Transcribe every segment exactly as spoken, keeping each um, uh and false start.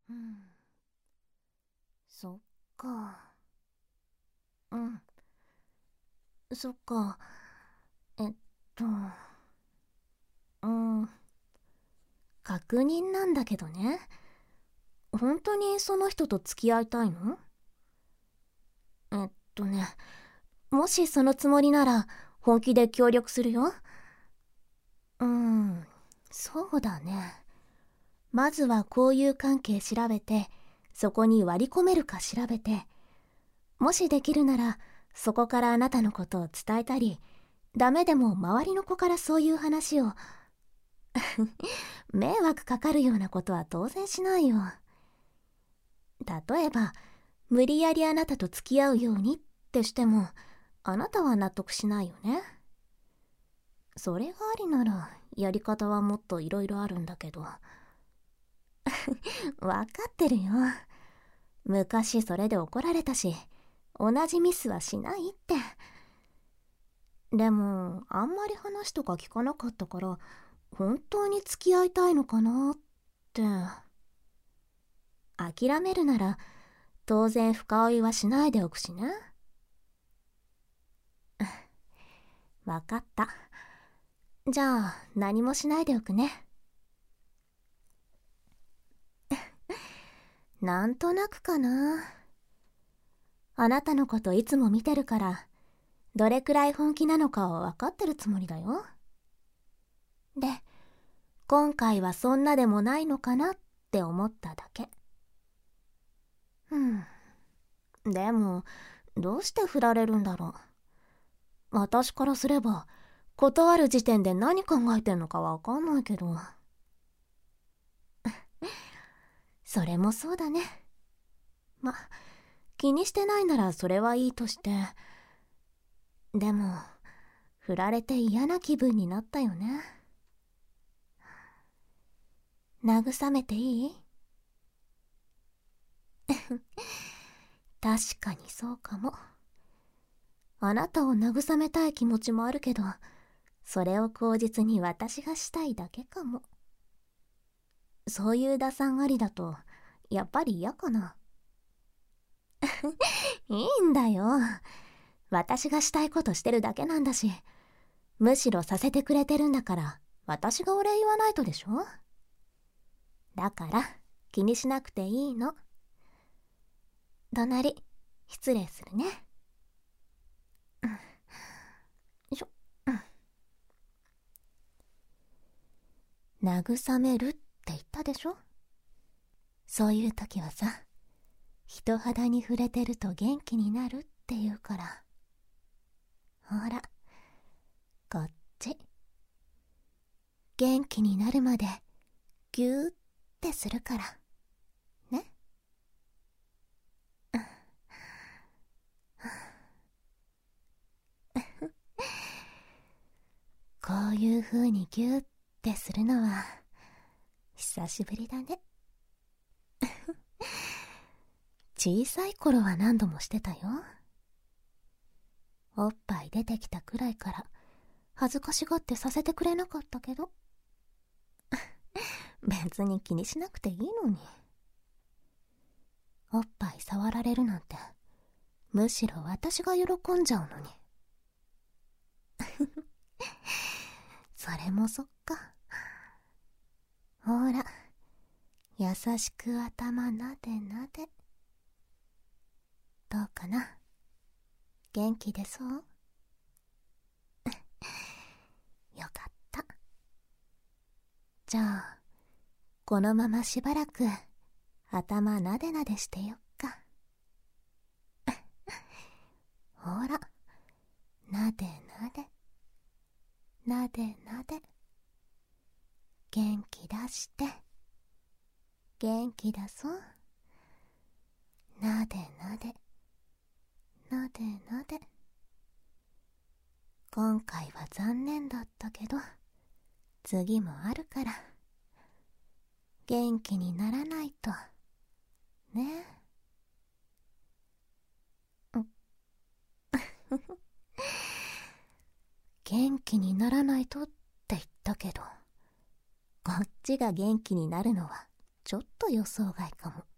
うん、そっか。うん、そっか。えっと、うん、確認なんだけどね。本当にその人と付き合いたいの？えっとね、もしそのつもりなら本気で協力するよ。うん、そうだね。まずは交友関係調べて、そこに割り込めるか調べて、もしできるならそこからあなたのことを伝えたり、ダメでも周りの子からそういう話を迷惑かかるようなことは当然しないよ。例えば無理やりあなたと付き合うようにってしても、あなたは納得しないよね。それがありならやり方はもっといろいろあるんだけど。わかってるよ。昔それで怒られたし、同じミスはしないって。でもあんまり話とか聞かなかったから、本当に付き合いたいのかなって。諦めるなら当然深追いはしないでおくしね。わかった。じゃあ何もしないでおくね。なんとなくかな。あなたのこといつも見てるから、どれくらい本気なのかを分かってるつもりだよ。で、今回はそんなでもないのかなって思っただけ。うん。でも、どうして振られるんだろう。私からすれば、断る時点で何考えてんのかわかんないけど。それもそうだね。ま、気にしてないならそれはいいとして。でも、振られて嫌な気分になったよね。慰めていい？確かにそうかも。あなたを慰めたい気持ちもあるけど、それを口実に私がしたいだけかも。そういう打算ありだとやっぱり嫌かな。いいんだよ。私がしたいことしてるだけなんだし、むしろさせてくれてるんだから私がお礼言わないとでしょ。だから気にしなくていいの。隣失礼するね。うん、よいしょ、うん、慰めるって言ったでしょ。そういう時はさ、人肌に触れてると元気になるって言うから。ほら、こっち。元気になるまでギューってするからね。こういう風にギューってするのは久しぶりだね。小さい頃は何度もしてたよ。おっぱい出てきたくらいから恥ずかしがってさせてくれなかったけど、別に気にしなくていいのに。おっぱい触られるなんてむしろ私が喜んじゃうのに。それもそっか。ほら、優しく頭なでなで。どうかな、元気出そう？よかった。じゃあこのまましばらく頭なでなでしてよっか。ほら、なでなでなでなで、元気出して、元気出そう。なでなでなでなで。今回は残念だったけど次もあるから元気にならないとね。元気にならないとって言ったけど、こっちが元気になるのはちょっと予想外かも。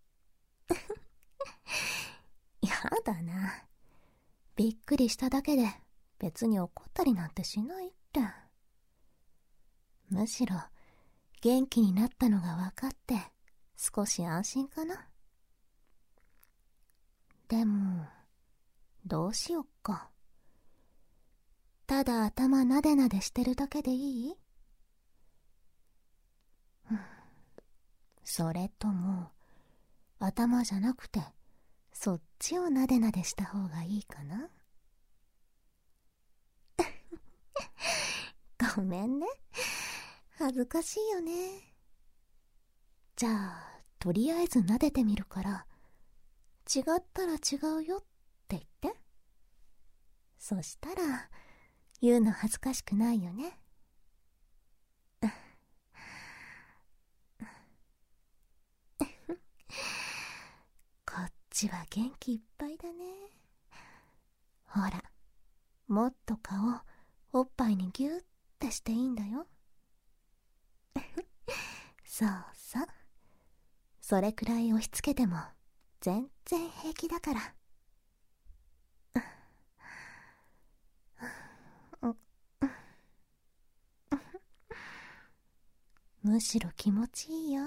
やだな。びっくりしただけで別に怒ったりなんてしないって。むしろ元気になったのが分かって少し安心かな。でもどうしよっか。ただ頭なでなでしてるだけでいい？それとも頭じゃなくてそっちをなでなでした方がいいかな。ごめんね、恥ずかしいよね。じゃあとりあえずなでてみるから、違ったら違うよって言って。そしたら言うの恥ずかしくないよね。こっちは元気いっぱいだね。ほら、もっと顔おっぱいにギュッてしていいんだよ。そうそう、それくらい押し付けても全然平気だから。むしろ気持ちいいよ。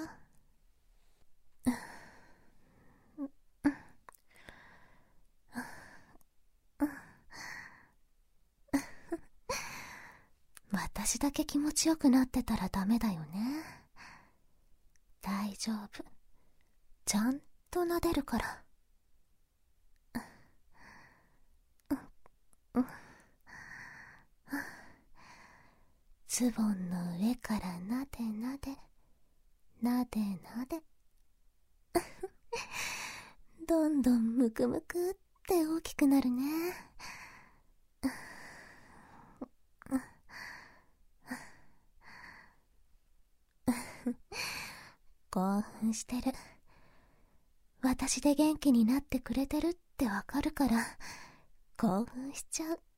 私だけ気持ちよくなってたらダメだよね。大丈夫、ちゃんと撫でるから。ズボンの上からなでなでなでなでどんどんむくむくって大きくなるね。興奮してる。私で元気になってくれてるってわかるから興奮しちゃう。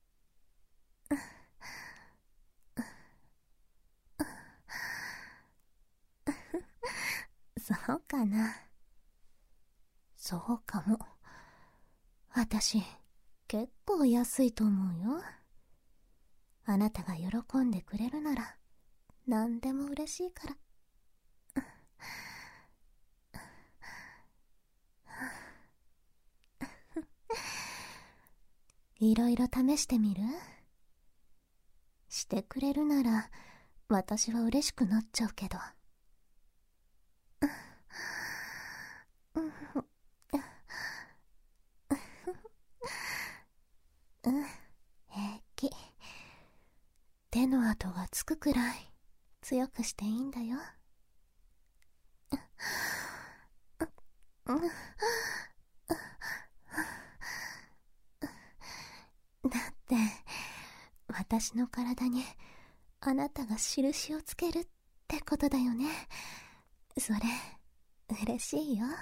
そうかな。そうかも。私結構安いと思うよ。あなたが喜んでくれるなら何でも嬉しいから。いろいろ試してみる？してくれるなら私は嬉しくなっちゃうけど。うん、平気。手の跡がつくくらい強くしていいんだよ。だって私の体にあなたが印をつけるってことだよね。それ嬉しいよ。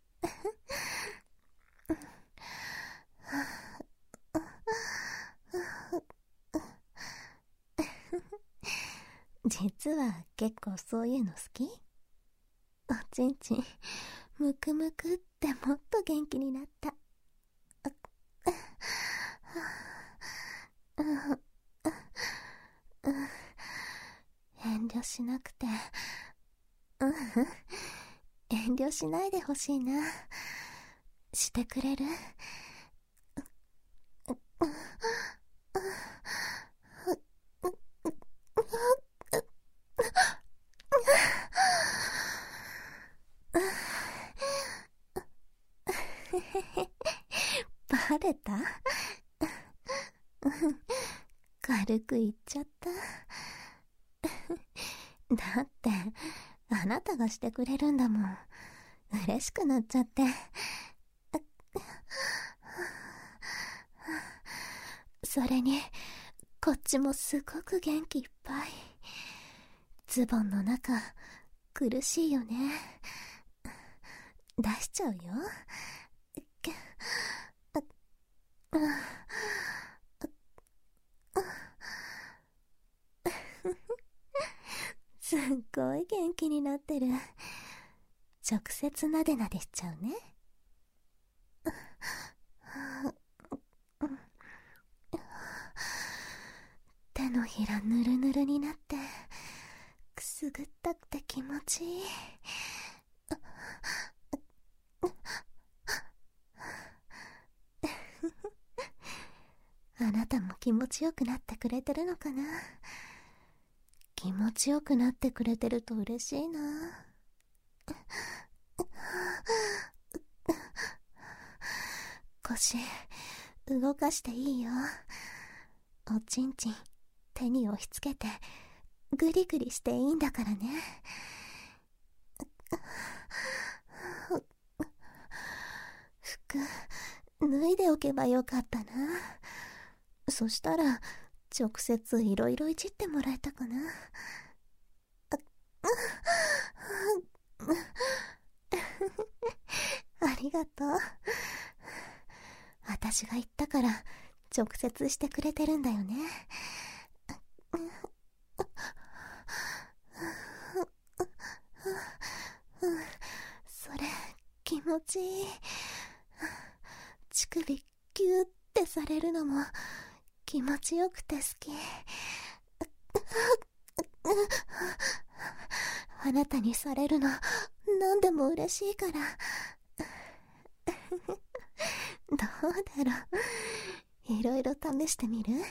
実は結構そういうの好き？おちんちんむくむくってもっと元気になった。遠慮しなくて。うん遠慮しないでほしいな。してくれる？バレた？軽く言っちゃった。だってあなたがしてくれるんだもん。嬉しくなっちゃって。それにこっちもすごく元気いっぱい。ズボンの中苦しいよね。出しちゃうよ。すっごい元気になってる。 直接なでなでしちゃうね。手のひらぬるぬるになってくすぐったくて気持ちいい。あなたも気持ちよくなってくれてるのかな。気持ちよくなってくれてると嬉しいな。腰動かしていいよ。おちんちん手に押し付けてグリグリしていいんだからね。服脱いでおけばよかったな。そしたら直接いろいろいじってもらえたかな。ありがとう。私が言ったから直接してくれてるんだよね。それ気持ちいい。乳首ギューってされるのも気持ちよくて好き。あなたにされるの何でも嬉しいから。どうだろう、いろいろ試してみる？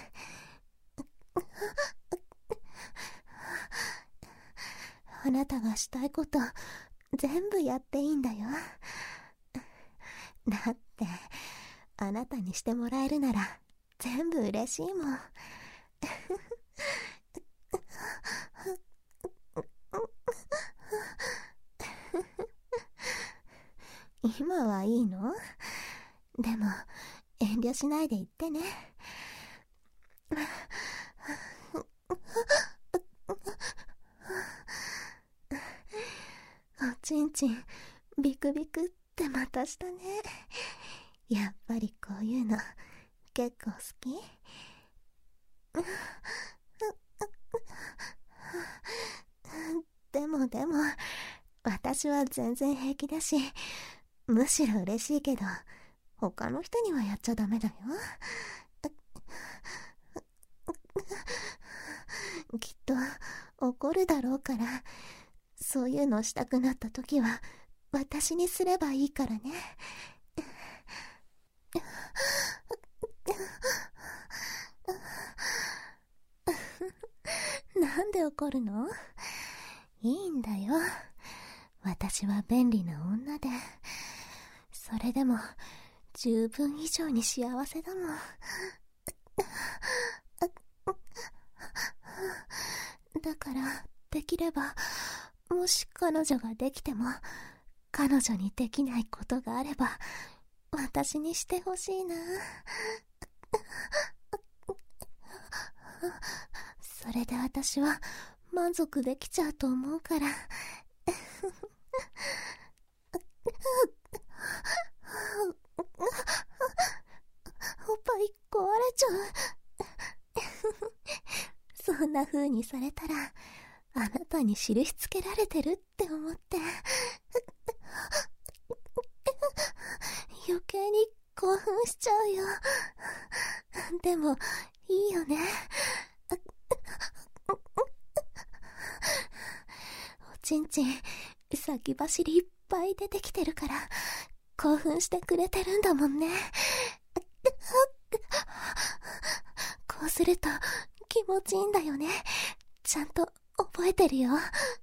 あなたがしたいこと全部やっていいんだよ。だってあなたにしてもらえるなら全部嬉しいもん。今はいいの？でも遠慮しないで言ってね。おちんちんビクビクってまたしたね。やっぱりこういうの結構好き？でもでも私は全然平気だし、むしろ嬉しいけど他の人にはやっちゃダメだよ。きっと怒るだろうから、そういうのしたくなった時は私にすればいいからね。なんで怒るの？いいんだよ。私は便利な女で、それでも十分以上に幸せだもん。だからできれば、もし彼女ができても彼女にできないことがあれば私にしてほしいな。それで私は満足できちゃうと思うから。おっぱい壊れちゃう。そんな風にされたらあなたに印つけられてるって思って余計に興奮しちゃうよ。でもいいよね。おちんちん先走りいっぱい出てきてるから興奮してくれてるんだもんね。こうすると気持ちいいんだよね。ちゃんと覚えてるよ。もう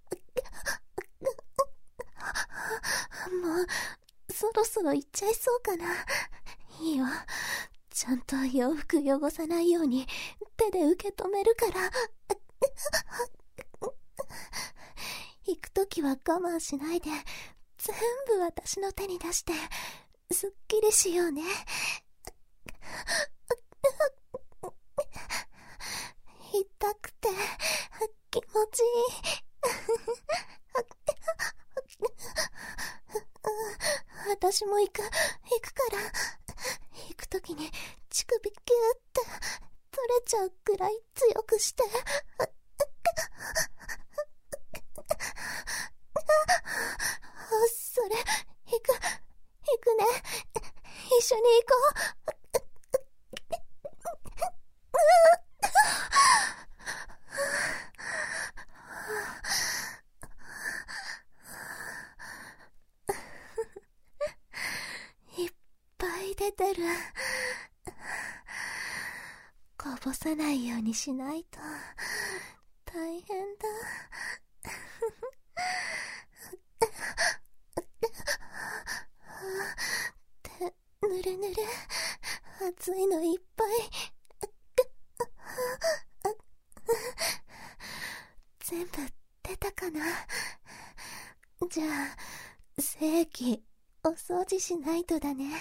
そろそろ行っちゃいそうかな。いいよ、ちゃんと洋服汚さないように手で受け止めるから。行くときは我慢しないで全部私の手に出してすっきりしようね。痛くて気持ちいい。私も行く行くから。行くときに乳首ギューって取れちゃうくらい強くして。 る。こぼさないようにしないと大変だ。ってぬるぬる、熱いのいっぱい。全部出たかな。じゃあ精液お掃除しないとだね。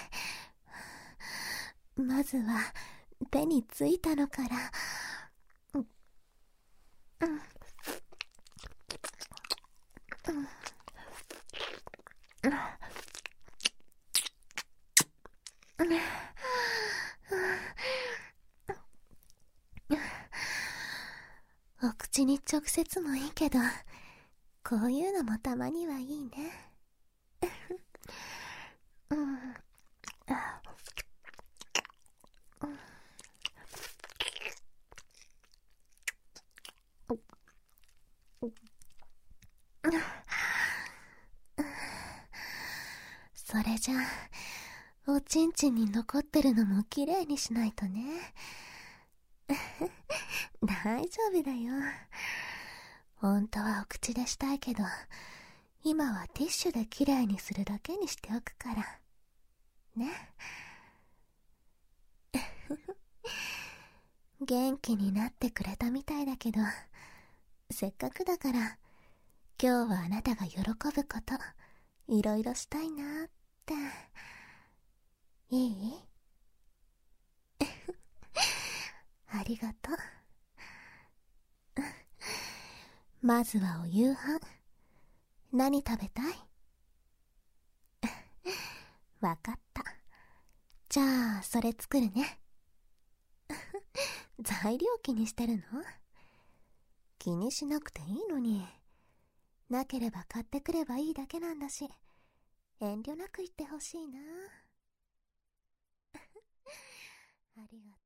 まずは手についたのから。うん、うん、うん、お口に直接もいいけど、こういうのもたまにはいいね。うん、それじゃあおちんちんに残ってるのもきれいにしないとね。大丈夫だよ。本当はお口でしたいけど、今はティッシュできれいにするだけにしておくからね。元気になってくれたみたいだけど、せっかくだから今日はあなたが喜ぶこといろいろしたいなって。いい？ありがとう。まずはお夕飯。何食べたい？わかった。じゃあそれ作るね。材料気にしてるの？気にしなくていいのに。なければ買ってくればいいだけなんだし、遠慮なく言ってほしいな。ありがとう。